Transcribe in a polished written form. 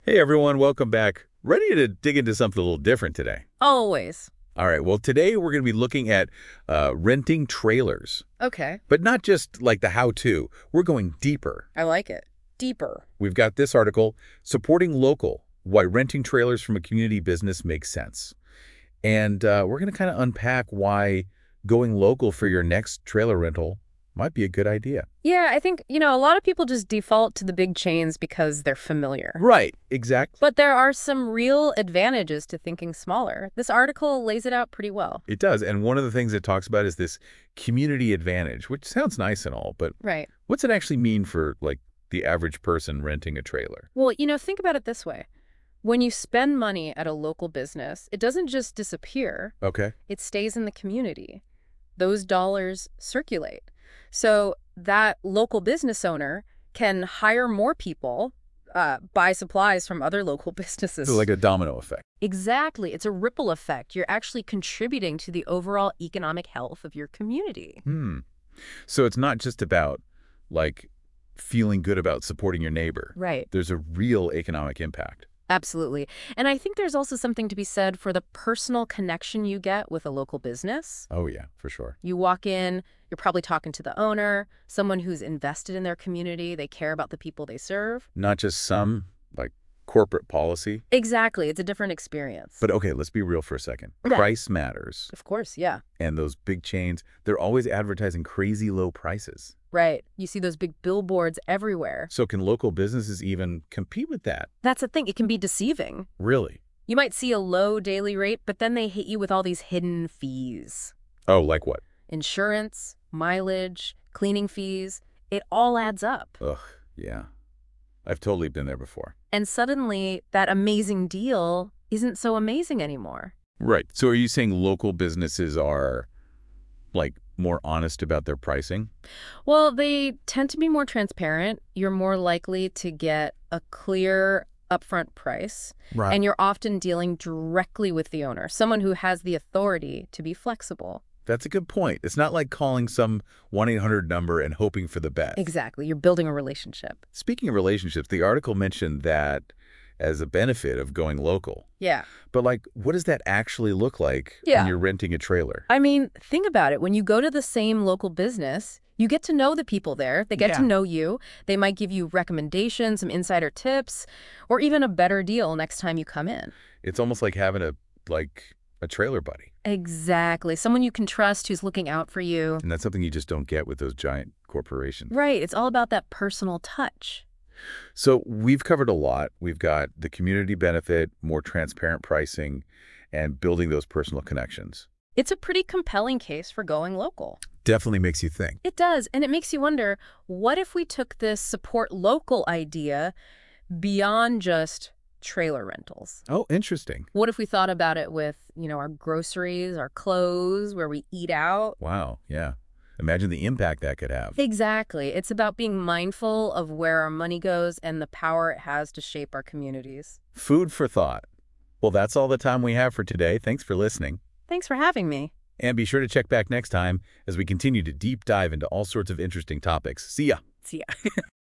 Hey everyone, welcome back. Ready to dig into something a little different today. Always. All right, well, today we're going to be looking at renting trailers, Okay. but not just like the how-to. We're going deeper. I like it. Deeper. We've got this article, Supporting Local, Why Renting Trailers from a Community Business Makes Sense. And we're going to kind of unpack why going local for your next trailer rental might be a good idea. Yeah, I think, a lot of people just default to the big chains because they're familiar. Right, exactly. But there are some real advantages to thinking smaller. This article lays it out pretty well. It does. And one of the things it talks about is this community advantage, which sounds nice and all, but Right. what's it actually mean for, like, the average person renting a trailer? Well, think about it this way. When you spend money at a local business, it doesn't just disappear. Okay. It stays in the community. Those dollars circulate. So that local business owner can hire more people, buy supplies from other local businesses. So like a domino effect. Exactly. It's a ripple effect. You're actually contributing to the overall economic health of your community. So it's not just about, like, feeling good about supporting your neighbor. Right. There's a real economic impact. Absolutely. And I think there's also something to be said for the personal connection you get with a local business. Oh, yeah, for sure. You walk in, you're probably talking to the owner, someone who's invested in their community. They care about the people they serve. Not just some, like, corporate policy. Exactly. It's a different experience. But okay, let's be real for a second. Yeah. Price matters. Of course, yeah. And those big chains, they're always advertising crazy low prices. Right. You see those big billboards everywhere. So can local businesses even compete with that? That's the thing. It can be deceiving. Really? You might see a low daily rate, but then they hit you with all these hidden fees. Oh, like what? Insurance, mileage, cleaning fees. It all adds up. Ugh, yeah. I've totally been there before. And suddenly, that amazing deal isn't so amazing anymore. Right. So are you saying local businesses are, like, more honest about their pricing? Well, they tend to be more transparent. You're more likely to get a clear upfront price. Right. And you're often dealing directly with the owner, someone who has the authority to be flexible. That's a good point. It's not like calling some 1-800 number and hoping for the best. Exactly. You're building a relationship. Speaking of relationships, the article mentioned that as a benefit of going local. Yeah. But, like, what does that actually look like when you're renting a trailer? I mean, think about it. When you go to the same local business, you get to know the people there. They get to know you. They might give you recommendations, some insider tips, or even a better deal next time you come in. It's almost like having a trailer buddy. Exactly. Someone you can trust who's looking out for you. And that's something you just don't get with those giant corporations. Right. It's all about that personal touch. So we've covered a lot. We've got the community benefit, more transparent pricing, and building those personal connections. It's a pretty compelling case for going local. Definitely makes you think. It does. And it makes you wonder, what if we took this support local idea beyond just trailer rentals? Oh, interesting. What if we thought about it with, our groceries, our clothes, where we eat out? Wow, yeah. Imagine the impact that could have. Exactly. It's about being mindful of where our money goes and the power it has to shape our communities. Food for thought. Well, that's all the time we have for today. Thanks for listening. Thanks for having me. And be sure to check back next time as we continue to deep dive into all sorts of interesting topics. See ya. See ya.